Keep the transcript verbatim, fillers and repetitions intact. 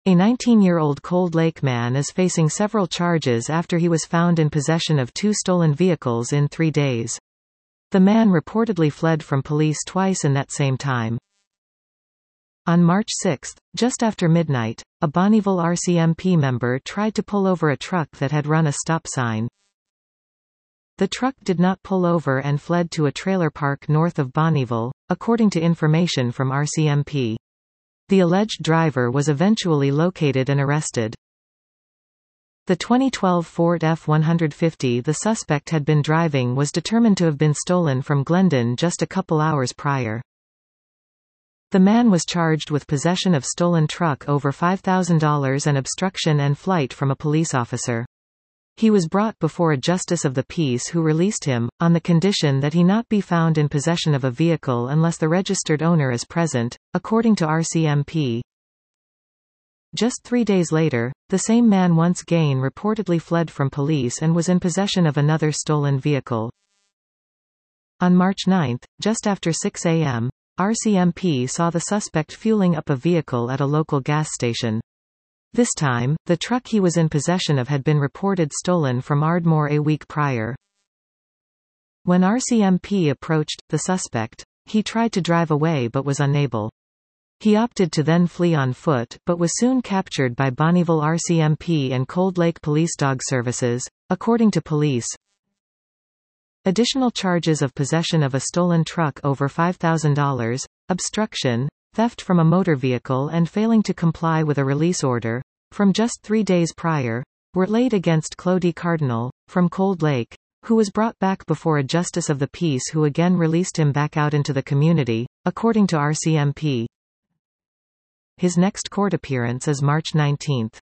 A nineteen-year-old Cold Lake man is facing several charges after he was found in possession of two stolen vehicles in three days. The man reportedly fled from police twice in that same time. On March sixth, just after midnight, a Bonnyville R C M P member tried to pull over a truck that had run a stop sign. The truck did not pull over and fled to a trailer park north of Bonnyville, according to information from R C M P. The alleged driver was eventually located and arrested. The twenty twelve Ford F one fifty the suspect had been driving was determined to have been stolen from Glendon just a couple hours prior. The man was charged with possession of stolen truck over five thousand dollars and obstruction and flight from a police officer. He was brought before a justice of the peace who released him, on the condition that he not be found in possession of a vehicle unless the registered owner is present, according to R C M P. Just three days later, the same man once again reportedly fled from police and was in possession of another stolen vehicle. On March ninth, just after six a m, R C M P saw the suspect fueling up a vehicle at a local gas station. This time, the truck he was in possession of had been reported stolen from Ardmore a week prior. When R C M P approached the suspect, he tried to drive away but was unable. He opted to then flee on foot but was soon captured by Bonnyville R C M P and Cold Lake Police Dog Services, according to police. Additional charges of possession of a stolen truck over five thousand dollars, obstruction, theft from a motor vehicle and failing to comply with a release order, from just three days prior, were laid against Clodie Cardinal, from Cold Lake, who was brought back before a justice of the peace who again released him back out into the community, according to R C M P. His next court appearance is March nineteenth.